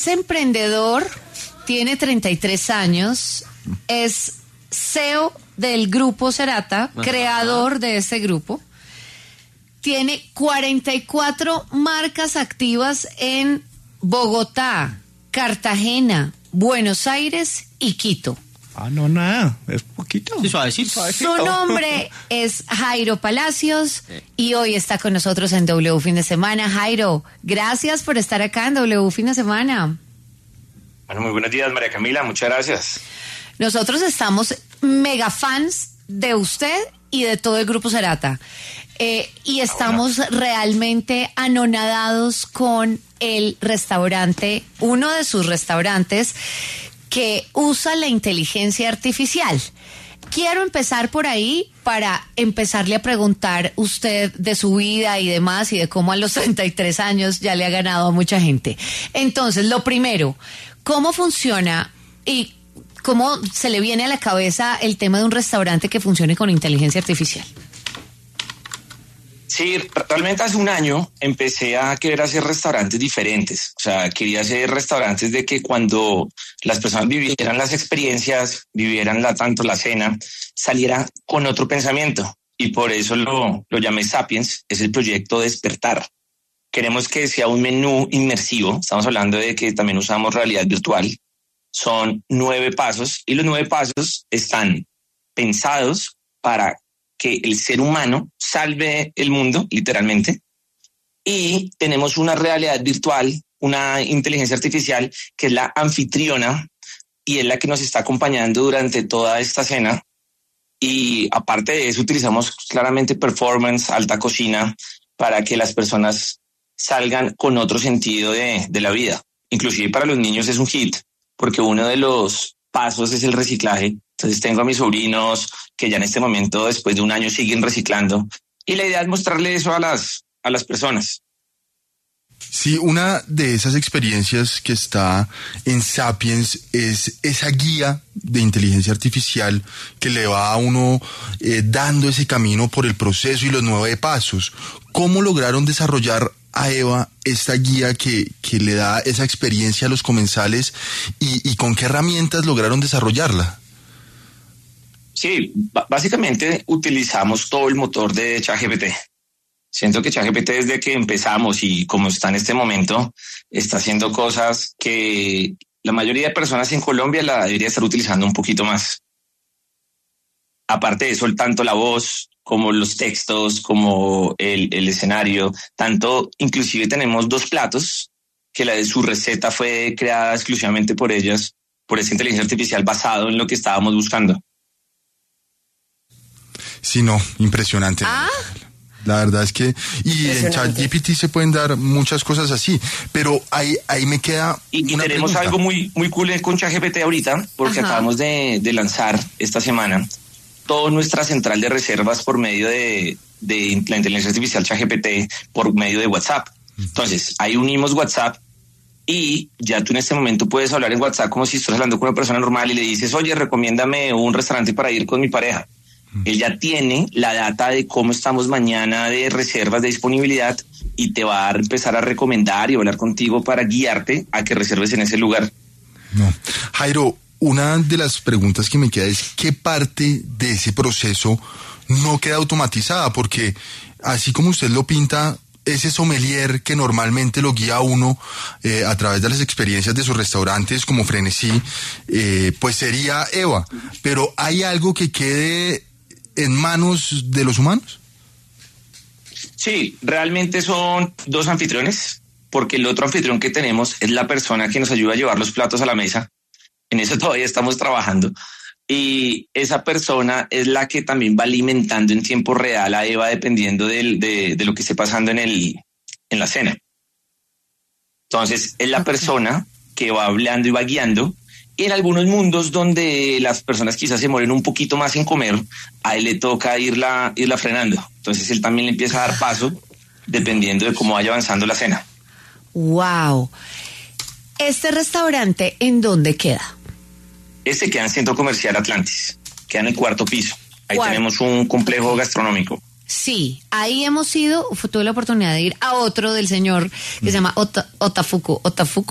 Es emprendedor, tiene 33 años, es CEO del Grupo Cerata, creador de este grupo. Tiene 44 marcas activas en Bogotá, Cartagena, Buenos Aires y Quito. No, nada, es poquito. Sí, suavecito. Su nombre es Jairo Palacios y hoy está con nosotros en W Fin de Semana. Jairo, gracias por estar acá en W Fin de Semana. Bueno, muy buenos días, María Camila, muchas gracias. Nosotros estamos mega fans de usted y de todo el Grupo Cerata. Y estamos realmente anonadados con el restaurante, uno de sus restaurantes que usa la inteligencia artificial. Quiero empezar por ahí para empezarle a preguntar usted de su vida y demás y de cómo a los 33 años ya le ha ganado a mucha gente. Entonces, lo primero, ¿cómo funciona y cómo se le viene a la cabeza el tema de un restaurante que funcione con inteligencia artificial? Sí, realmente hace un año empecé a querer hacer restaurantes diferentes. O sea, quería hacer restaurantes de que cuando las personas vivieran las experiencias, vivieran tanto la cena, saliera con otro pensamiento. Y por eso lo llamé Sapiens, es el proyecto Despertar. Queremos que sea un menú inmersivo. Estamos hablando de que también usamos realidad virtual. Son 9 pasos y los 9 pasos están pensados para que el ser humano salve el mundo, literalmente, y tenemos una realidad virtual, una inteligencia artificial que es la anfitriona y es la que nos está acompañando durante toda esta cena. Y aparte de eso, utilizamos claramente performance, alta cocina, para que las personas salgan con otro sentido de la vida. Inclusive para los niños es un hit, porque uno de los pasos es el reciclaje. Entonces tengo a mis sobrinos que ya en este momento, después de un año, siguen reciclando. Y la idea es mostrarle eso a las personas. Sí, una de esas experiencias que está en Sapiens es esa guía de inteligencia artificial que le va a uno dando ese camino por el proceso y los 9 pasos. ¿Cómo lograron desarrollar a Eva esta guía que le da esa experiencia a los comensales y con qué herramientas lograron desarrollarla? Sí, básicamente utilizamos todo el motor de ChatGPT. Siento que ChatGPT desde que empezamos y como está en este momento, está haciendo cosas que la mayoría de personas en Colombia la debería estar utilizando un poquito más. Aparte de eso, tanto la voz como los textos, como el escenario, tanto inclusive tenemos 2 platos que la de su receta fue creada exclusivamente por ellas, por esa inteligencia artificial basado en lo que estábamos buscando. Sí, no, impresionante. La verdad es que, y en ChatGPT se pueden dar muchas cosas así, pero ahí me queda y una tenemos pregunta. algo muy cool con ChatGPT ahorita, porque acabamos de lanzar esta semana toda nuestra central de reservas por medio de la inteligencia artificial ChatGPT, por medio de WhatsApp. Entonces, ahí unimos WhatsApp y ya tú en este momento puedes hablar en WhatsApp como si estuvieras hablando con una persona normal y le dices, oye, recomiéndame un restaurante para ir con mi pareja. Él ya tiene la data de cómo estamos mañana de reservas de disponibilidad y te va a empezar a recomendar y hablar contigo para guiarte a que reserves en ese lugar. No. Jairo, una de las preguntas que me queda es ¿qué parte de ese proceso no queda automatizada? Porque así como usted lo pinta, ese sommelier que normalmente lo guía a uno a través de las experiencias de sus restaurantes como Frenesí, pues sería Eva. Pero ¿hay algo que quede en manos de los humanos? Sí, realmente son 2 anfitriones, porque el otro anfitrión que tenemos es la persona que nos ayuda a llevar los platos a la mesa. En eso todavía estamos trabajando. Y esa persona es la que también va alimentando en tiempo real a Eva dependiendo de lo que esté pasando en la cena. Entonces, es la persona que va hablando y va guiando. Y en algunos mundos donde las personas quizás se mueren un poquito más en comer, a él le toca irla frenando. Entonces, él también le empieza a dar paso dependiendo de cómo vaya avanzando la cena. ¡Wow! ¿Este restaurante en dónde queda? Este queda en Centro Comercial Atlantis, queda en el 4º piso. Ahí tenemos un complejo gastronómico. Sí, ahí hemos ido, tuve la oportunidad de ir a otro del señor que se llama Otafuku.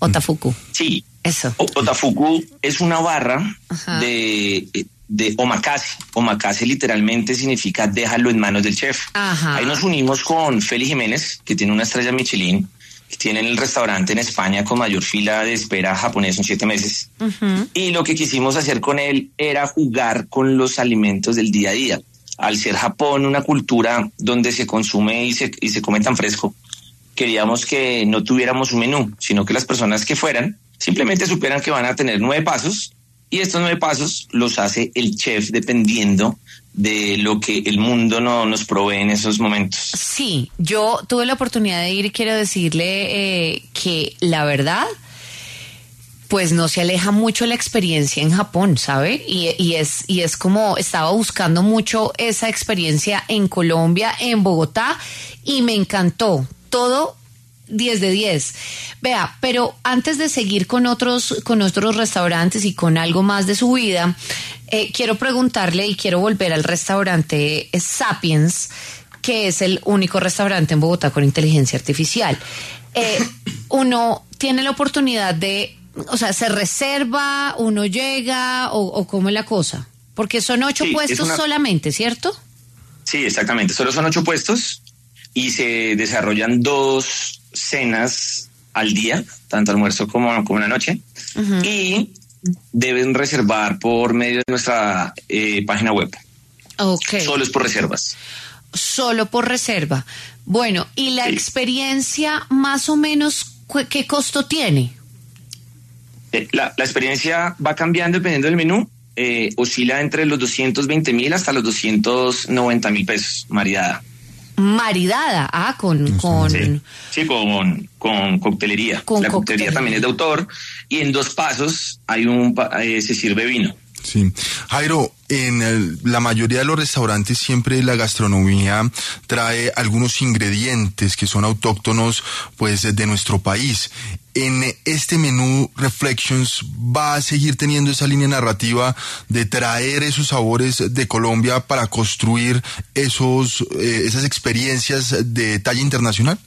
Otafuku. Sí. Eso. Otafuku es una barra de omakase. Omakase literalmente significa déjalo en manos del chef. Ajá. Ahí nos unimos con Feli Jiménez, que tiene una estrella Michelin, que tiene el restaurante en España con mayor fila de espera japonés en 7 meses. Y lo que quisimos hacer con él era jugar con los alimentos del día a día. Al ser Japón una cultura donde se consume y se come tan fresco, queríamos que no tuviéramos un menú, sino que las personas que fueran simplemente supieran que van a tener 9 pasos, y estos 9 pasos los hace el chef dependiendo de lo que el mundo nos provee en esos momentos. Sí, yo tuve la oportunidad de ir y quiero decirle que la verdad, pues no se aleja mucho la experiencia en Japón, ¿sabe? Y es como estaba buscando mucho esa experiencia en Colombia, en Bogotá, y me encantó. Todo 10 de 10. Vea, pero antes de seguir con otros restaurantes y con algo más de su vida, quiero preguntarle y quiero volver al restaurante Sapiens, que es el único restaurante en Bogotá con inteligencia artificial. Uno tiene la oportunidad de, o sea, ¿se reserva, uno llega o cómo es la cosa? Porque son 8 puestos solamente, ¿cierto? Sí, exactamente. Solo son 8 puestos y se desarrollan 2 cenas al día, tanto almuerzo como la noche. Y deben reservar por medio de nuestra página web. Okay. Solo es por reservas. Solo por reserva. Bueno, ¿y la experiencia más o menos qué costo tiene? La experiencia va cambiando dependiendo del menú. Oscila entre los 220,000 hasta los 290,000 pesos, maridada. Maridada, con coctelería. La coctelería también es de autor, y en 2 pasos se sirve vino. Sí. Jairo, en la mayoría de los restaurantes siempre la gastronomía trae algunos ingredientes que son autóctonos, pues, de nuestro país. En este menú Reflections va a seguir teniendo esa línea narrativa de traer esos sabores de Colombia para construir esas experiencias de talla internacional.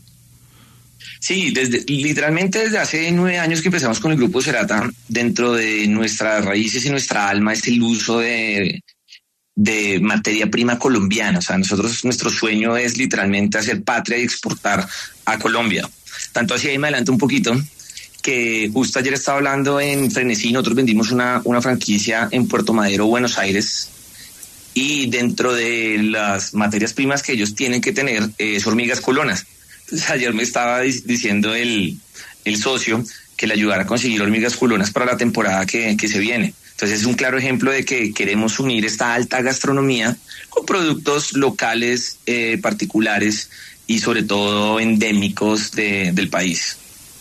Sí, literalmente desde hace 9 años que empezamos con el Grupo Cerata, dentro de nuestras raíces y nuestra alma es el uso de materia prima colombiana. O sea, nuestro sueño es literalmente hacer patria y exportar a Colombia. Tanto así, ahí me adelanto un poquito, que justo ayer estaba hablando en Frenesí. Nosotros vendimos una franquicia en Puerto Madero, Buenos Aires, y dentro de las materias primas que ellos tienen que tener es hormigas culonas. Entonces, ayer me estaba diciendo el socio que le ayudara a conseguir hormigas culonas para la temporada que se viene. Entonces es un claro ejemplo de que queremos unir esta alta gastronomía con productos locales, particulares y sobre todo endémicos del país.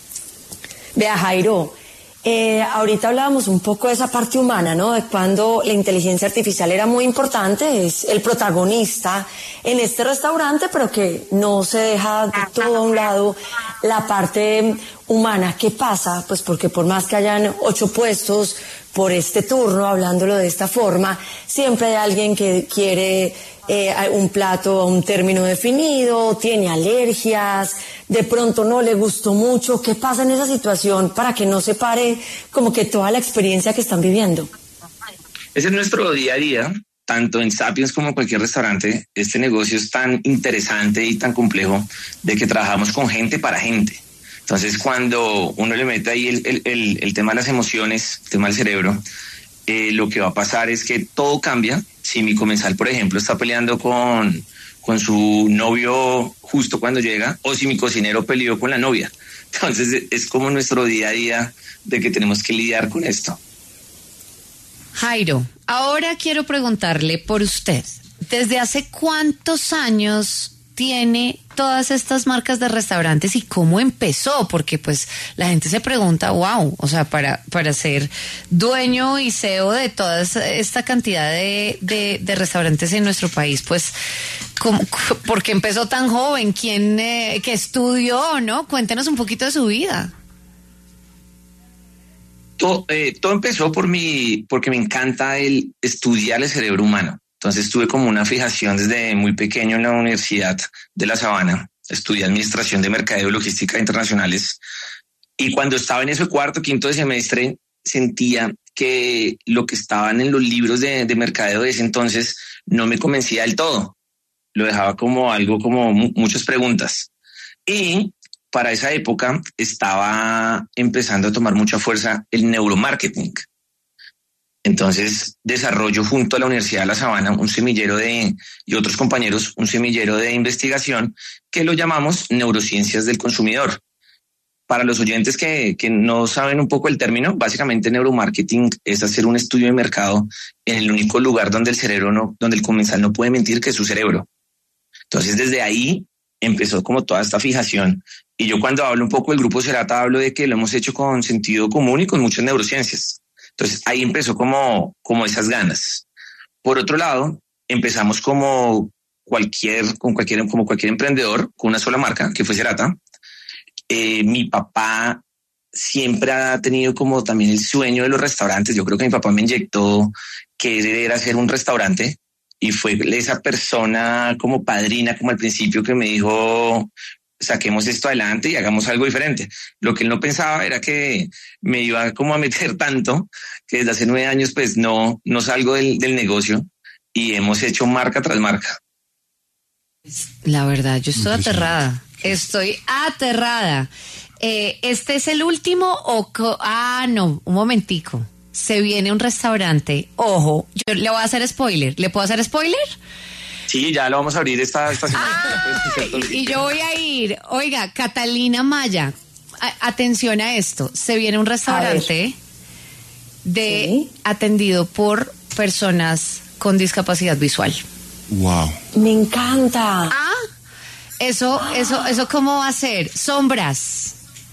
Vea, Jairo, ahorita hablábamos un poco de esa parte humana, ¿no? De cuando la inteligencia artificial era muy importante, es el protagonista en este restaurante, pero que no se deja de todo a un lado la parte humana. ¿Qué pasa? Pues porque por más que hayan 8 puestos por este turno, hablándolo de esta forma, siempre hay alguien que quiere un plato a un término definido, tiene alergias, de pronto no le gustó mucho. ¿Qué pasa en esa situación para que no se pare como que toda la experiencia que están viviendo? Ese es nuestro día a día, tanto en Sapiens como en cualquier restaurante. Este negocio es tan interesante y tan complejo de que trabajamos con gente para gente. Entonces, cuando uno le mete ahí el tema de las emociones, el tema del cerebro, lo que va a pasar es que todo cambia. Si mi comensal, por ejemplo, está peleando con su novio justo cuando llega, o si mi cocinero peleó con la novia. Entonces, es como nuestro día a día de que tenemos que lidiar con esto. Jairo, ahora quiero preguntarle por usted. ¿Desde hace cuántos años tiene todas estas marcas de restaurantes y cómo empezó? Porque pues la gente se pregunta, wow, o sea, para ser dueño y CEO de toda esta cantidad de restaurantes en nuestro país, pues, ¿por qué empezó tan joven? ¿Quién qué estudió, no? Cuéntenos un poquito de su vida. Todo empezó porque me encanta el estudiar el cerebro humano. Entonces tuve como una fijación desde muy pequeño en la Universidad de La Sabana. Estudié Administración de Mercadeo y Logística Internacionales. Y cuando estaba en ese cuarto, quinto de semestre, sentía que lo que estaban en los libros de mercadeo de ese entonces no me convencía del todo. Lo dejaba como algo, como muchas preguntas. Y para esa época estaba empezando a tomar mucha fuerza el neuromarketing. Entonces desarrollo junto a la Universidad de La Sabana un semillero y otros compañeros, un semillero de investigación que lo llamamos neurociencias del consumidor. Para los oyentes que no saben un poco el término, básicamente neuromarketing es hacer un estudio de mercado en el único lugar donde el cerebro donde el comensal no puede mentir, que es su cerebro. Entonces desde ahí empezó como toda esta fijación. Y yo cuando hablo un poco del Grupo Serata hablo de que lo hemos hecho con sentido común y con muchas neurociencias. Entonces ahí empezó como esas ganas. Por otro lado, empezamos como cualquier emprendedor con una sola marca, que fue Serata. Mi papá siempre ha tenido como también el sueño de los restaurantes. Yo creo que mi papá me inyectó que era hacer un restaurante y fue esa persona como padrina, como al principio, que me dijo: saquemos esto adelante y hagamos algo diferente. Lo que él no pensaba era que me iba como a meter tanto que desde hace 9 años pues no salgo del negocio y hemos hecho marca tras marca. La verdad, yo estoy aterrada. Estoy aterrada. ¿Este es el último o...? No, un momentico. Se viene un restaurante. Ojo, yo le voy a hacer spoiler. ¿Le puedo hacer spoiler? Sí, ya lo vamos a abrir esta semana. Y yo voy a ir. Oiga, Catalina Maya, atención a esto. Se viene un restaurante ¿Sí? atendido por personas con discapacidad visual. Wow. Me encanta. Eso ¿cómo va a ser? Sombras.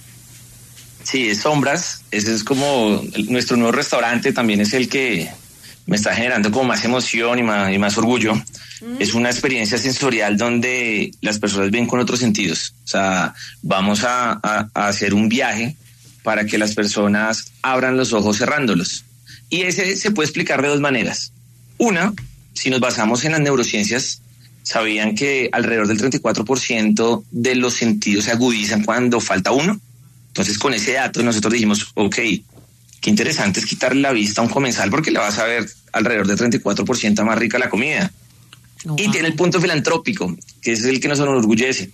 Sí, es Sombras. Ese es como nuestro nuevo restaurante. También es el que me está generando como más emoción y más orgullo. Es una experiencia sensorial donde las personas ven con otros sentidos. O sea, vamos a hacer un viaje para que las personas abran los ojos cerrándolos. Y ese se puede explicar de 2 maneras. Una, si nos basamos en las neurociencias, sabían que alrededor del 34% de los sentidos se agudizan cuando falta uno. Entonces, con ese dato nosotros dijimos, ok, qué interesante es quitarle la vista a un comensal porque le vas a ver alrededor del 34% más rica la comida. Wow. Y tiene el punto filantrópico, que es el que nos enorgullece.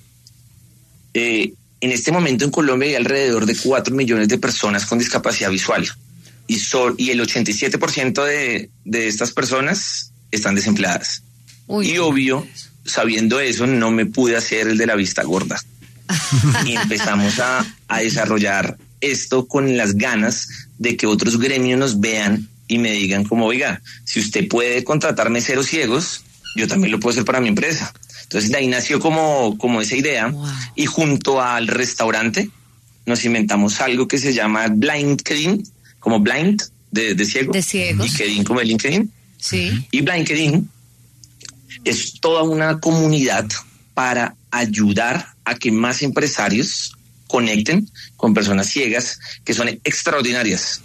En este momento en Colombia hay alrededor de 4 millones de personas con discapacidad visual. Y el 87% de estas personas están desempleadas. Y obvio, sabiendo eso, no me pude hacer el de la vista gorda. Y empezamos a desarrollar esto con las ganas de que otros gremios nos vean y me digan como, oiga, si usted puede contratar meseros ciegos, yo también lo puedo hacer para mi empresa. Entonces de ahí nació como esa idea. Wow. Y junto al restaurante nos inventamos algo que se llama BlindKedin, como blind de ciego. De ciegos. Y Kedin como el LinkedIn. Sí. Y BlindKedin es toda una comunidad para ayudar a que más empresarios conecten con personas ciegas que son extraordinarias.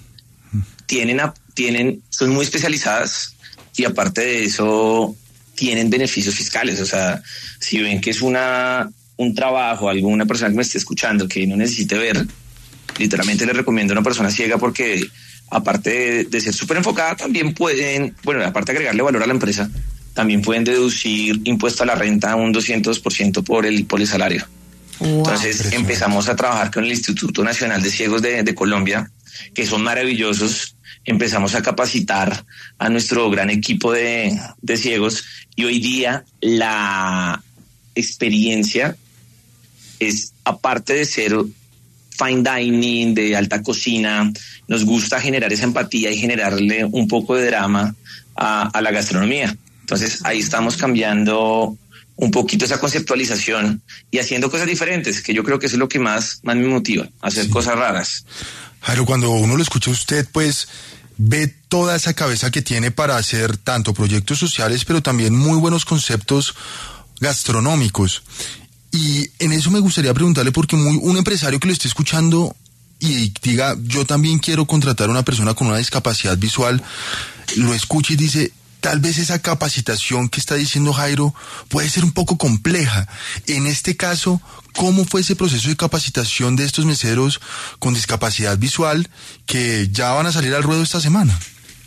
Son muy especializadas y aparte de eso tienen beneficios fiscales. O sea, si ven que es un trabajo, alguna persona que me esté escuchando que no necesite ver, literalmente les recomiendo a una persona ciega porque aparte de ser súper enfocada, también pueden, aparte de agregarle valor a la empresa, también pueden deducir impuesto a la renta un 200% por el salario. Wow. Entonces empezamos a trabajar con el Instituto Nacional de Ciegos de Colombia, que son maravillosos. Empezamos a capacitar a nuestro gran equipo de ciegos y hoy día la experiencia es, aparte de ser fine dining, de alta cocina, nos gusta generar esa empatía y generarle un poco de drama a la gastronomía. Entonces ahí estamos cambiando un poquito esa conceptualización y haciendo cosas diferentes, que yo creo que eso es lo que más me motiva, hacer cosas raras. Jairo, cuando uno lo escucha a usted, pues ve toda esa cabeza que tiene para hacer tanto proyectos sociales, pero también muy buenos conceptos gastronómicos. Y en eso me gustaría preguntarle, porque un empresario que lo esté escuchando y diga, yo también quiero contratar a una persona con una discapacidad visual, lo escucha y dice, tal vez esa capacitación que está diciendo Jairo puede ser un poco compleja. En este caso, ¿cómo fue ese proceso de capacitación de estos meseros con discapacidad visual que ya van a salir al ruedo esta semana?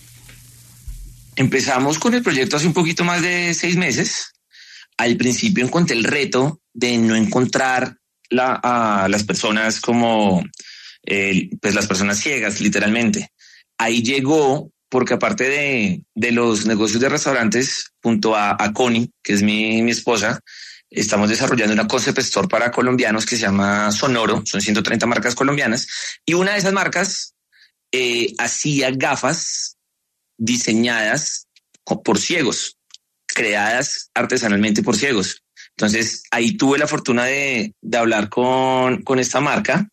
Empezamos con el proyecto hace un poquito más de 6 meses. Al principio encontré el reto de no encontrar a las personas como pues las personas ciegas, literalmente. Ahí llegó porque aparte de los negocios de restaurantes, junto a Connie, que es mi esposa, estamos desarrollando una concept store para colombianos que se llama Sonoro. Son 130 marcas colombianas. Y una de esas marcas hacía gafas diseñadas por ciegos, creadas artesanalmente por ciegos. Entonces ahí tuve la fortuna de hablar con esta marca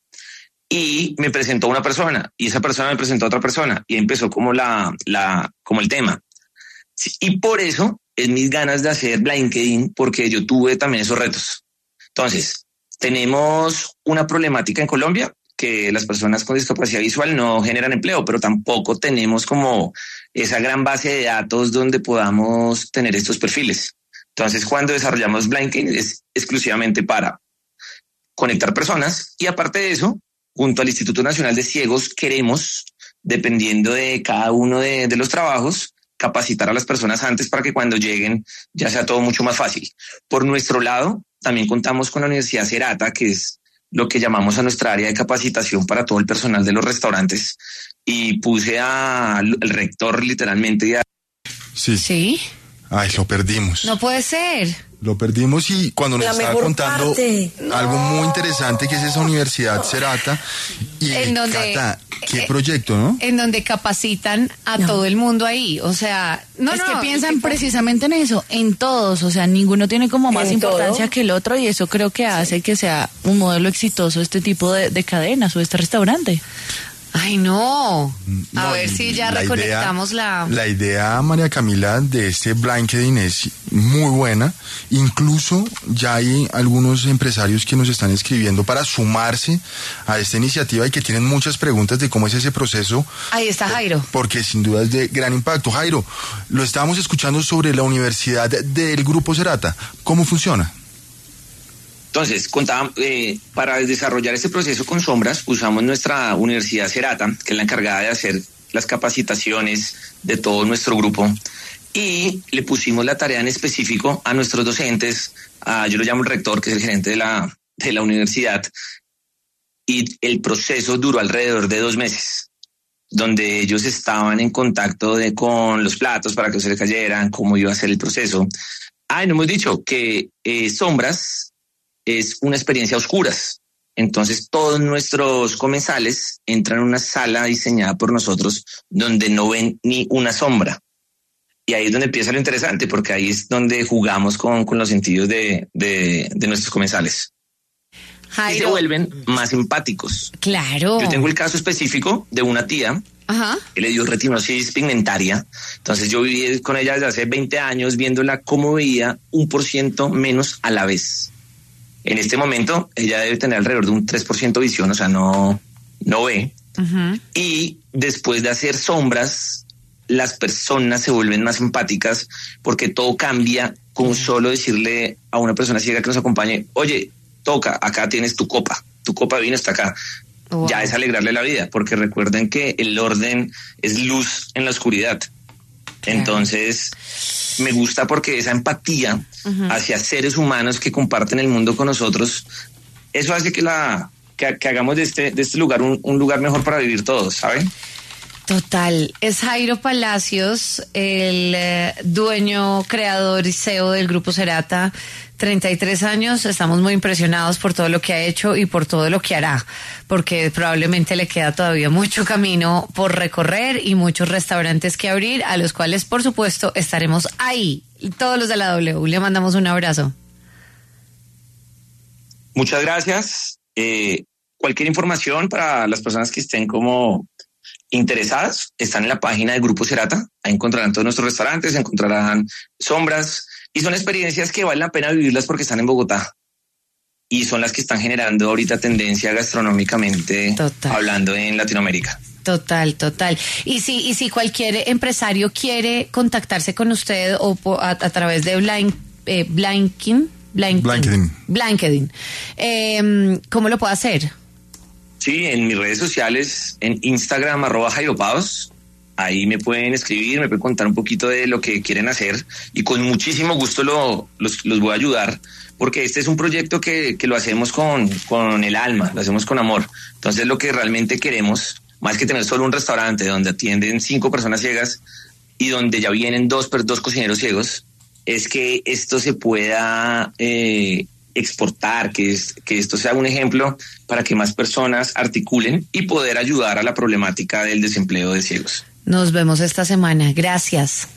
y me presentó una persona y esa persona me presentó a otra persona y empezó como como el tema. Sí, y por eso es mis ganas de hacer LinkedIn, porque yo tuve también esos retos. Entonces, tenemos una problemática en Colombia que las personas con discapacidad visual no generan empleo, pero tampoco tenemos como esa gran base de datos donde podamos tener estos perfiles. Entonces, cuando desarrollamos LinkedIn es exclusivamente para conectar personas y aparte de eso, junto al Instituto Nacional de Ciegos, queremos, dependiendo de cada uno de los trabajos, capacitar a las personas antes para que cuando lleguen ya sea todo mucho más fácil. Por nuestro lado, también contamos con la Universidad Serata, que es lo que llamamos a nuestra área de capacitación para todo el personal de los restaurantes, y puse al rector literalmente. Sí. Ay, lo perdimos. No puede ser. Lo perdimos y cuando nos estaba contando algo muy interesante que es esa Universidad Serata y Cata, qué proyecto, ¿no? En donde capacitan a todo el mundo ahí, o sea, que piensan precisamente en eso, en todos, o sea, ninguno tiene como más importancia que el otro y eso creo que hace que sea un modelo exitoso este tipo de cadenas o este restaurante. Ay, no. A ver si ya reconectamos La idea, María Camila, de este LinkedIn es muy buena. Incluso ya hay algunos empresarios que nos están escribiendo para sumarse a esta iniciativa y que tienen muchas preguntas de cómo es ese proceso. Ahí está Jairo. Porque sin duda es de gran impacto. Jairo, lo estábamos escuchando sobre la Universidad del Grupo Serata. ¿Cómo funciona? Entonces, para desarrollar este proceso con sombras, usamos nuestra Universidad Serata, que es la encargada de hacer las capacitaciones de todo nuestro grupo, y le pusimos la tarea en específico a nuestros docentes, yo lo llamo el rector, que es el gerente de la universidad, y el proceso duró alrededor de 2 meses, donde ellos estaban en contacto con los platos para que se les cayeran, cómo iba a ser el proceso. No hemos dicho que sombras es una experiencia a oscuras. Entonces todos nuestros comensales entran en una sala diseñada por nosotros donde no ven ni una sombra. Y ahí es donde empieza lo interesante, porque ahí es donde jugamos con los sentidos de nuestros comensales. Jairo, y se vuelven más empáticos. Claro. Yo tengo el caso específico de una tía que le dio retinosis pigmentaria. Entonces yo viví con ella desde hace 20 años viéndola cómo veía 1% menos a la vez. En este momento, ella debe tener alrededor de un 3% de visión, o sea, no ve. Y después de hacer sombras, las personas se vuelven más empáticas porque todo cambia con solo decirle a una persona ciega que nos acompañe, oye, toca, acá tienes tu copa de vino está acá. Wow. Ya es alegrarle la vida, porque recuerden que el orden es luz en la oscuridad. Entonces, me gusta porque esa empatía hacia seres humanos que comparten el mundo con nosotros, eso hace que hagamos de este lugar un lugar mejor para vivir todos, ¿saben? Total. Es Jairo Palacios, el dueño, creador y CEO del Grupo Serata, 33 años. Estamos muy impresionados por todo lo que ha hecho y por todo lo que hará, porque probablemente le queda todavía mucho camino por recorrer y muchos restaurantes que abrir, a los cuales, por supuesto, estaremos ahí. Todos los de la W. Le mandamos un abrazo. Muchas gracias. Cualquier información para las personas que estén como interesadas están en la página del Grupo Serata. Ahí encontrarán todos nuestros restaurantes, encontrarán sombras y son experiencias que vale la pena vivirlas porque están en Bogotá y son las que están generando ahorita tendencia gastronómicamente hablando en Latinoamérica. Total. Y si cualquier empresario quiere contactarse con usted o a través de Blinkedin, ¿cómo lo puede hacer? Sí, en mis redes sociales, en Instagram, @JairoPavos. Ahí me pueden escribir, me pueden contar un poquito de lo que quieren hacer y con muchísimo gusto los voy a ayudar, porque este es un proyecto que lo hacemos con el alma, lo hacemos con amor. Entonces lo que realmente queremos, más que tener solo un restaurante donde atienden 5 personas ciegas y donde ya vienen dos cocineros ciegos, es que esto se pueda exportar, que esto sea un ejemplo para que más personas articulen y poder ayudar a la problemática del desempleo de ciegos. Nos vemos esta semana. Gracias.